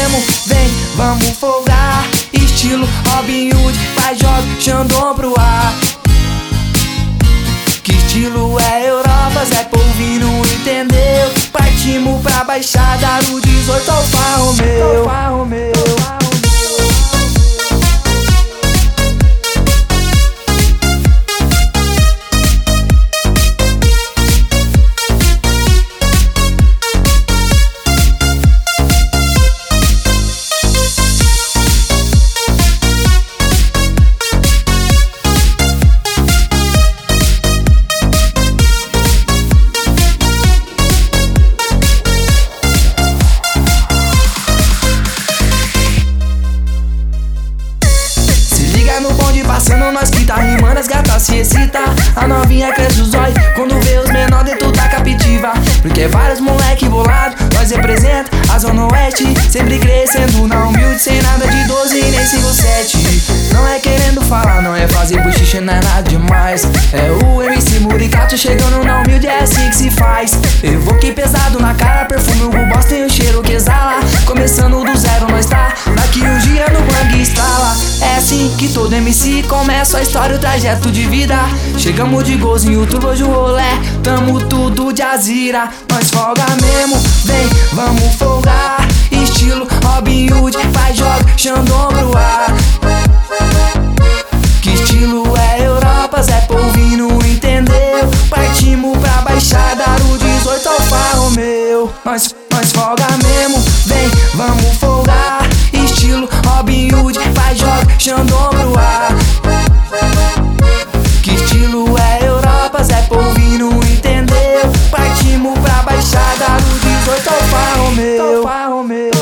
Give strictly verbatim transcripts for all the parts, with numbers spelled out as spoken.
mesmo, vem, vamos folgar. Estilo Robin Hood, faz joga, Xandão pro ar. Que estilo é Europa, Zé Polvinho não entendeu. Partimos pra Baixada, do dezoito ao Alfa Romeo. Alfa Romeo. No bonde passando, nós que tá rimando, as gatas se excita. A novinha cresce os olhos quando vê os menor dentro da captiva. Porque vários moleque bolado, nós representa a Zona Oeste. Sempre crescendo na humilde, sem nada de doze e nem cinco sete. Não é querendo falar, não é fazer bochicha, não é nada demais. É o M C Muricato chegando na humilde, é assim que se faz. Evoquei pesado na cara, perfume, o bosta tem o cheiro que exala. Começando do zero, nós tá daqui um dia no bang estrala. É assim que todo M C começa a história, o trajeto de vida. Chegamos de golzinho, turbo hoje o rolé, tamo tudo de azira. Nós folga mesmo, vem, vamos folgar. Estilo Robin Hood, faz joga, Xandão pro ar. Que estilo é Europa, Zé Polvinho não entendeu. Partimos pra Baixada, do dezoito ao Alfa Romeo. Nós, nós folga mesmo, vem, vamos folgar. Estilo Robin Hood, faz joga, Xandão pro ar. Que estilo é Europa, Zé Polvinho não entendeu. Partimos pra Baixada, do dezoito ao Alfa Romeo. Alfa Romeo.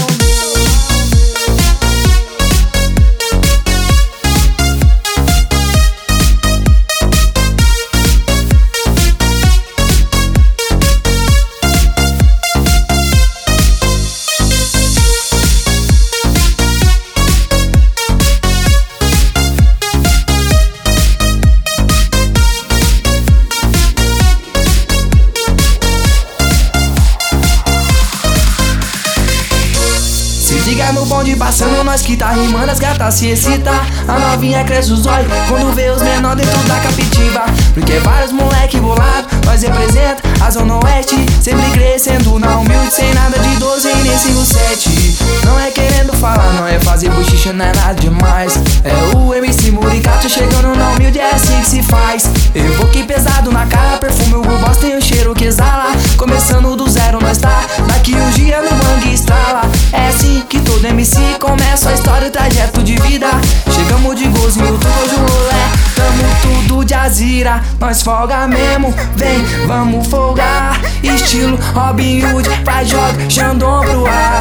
Liga no bonde passando, nós que tá rimando, as gatas se excita. A novinha cresce os olhos quando vê os menor dentro da captiva. Porque vários moleque bolado, nós representa a Zona Oeste. Sempre crescendo na humilde, sem nada de doze e nem cinco sete. Não é querendo falar, não é fazer bochicha, não é nada demais. É o M C Muricato chegando na humilde, é assim que se faz. Evoquei pesado na cara, perfume, o bosta tem o cheiro que exala. Começando do zero, nós tá daqui um dia no bang estrala. É assim que todo M C começa a história, o trajeto de vida. Chegamos de golzinho, tudo hoje o rolé, tamo tudo de azira. Nós folga mesmo, vem, vamos folgar. Estilo Robin Hood, faz joga, Xandão pro ar.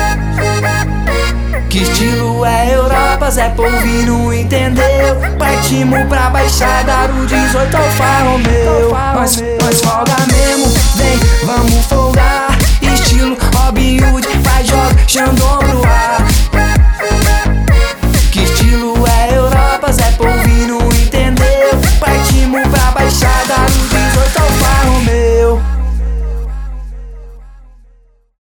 Que estilo é Europa, Zé Polvinho não entendeu. Partimos pra Baixada, do dezoito ao Alfa Romeo. Nós, nós folga mesmo, vem, vamos folgar. Estilo Robin Hood, faz joga, Xandão pro ar.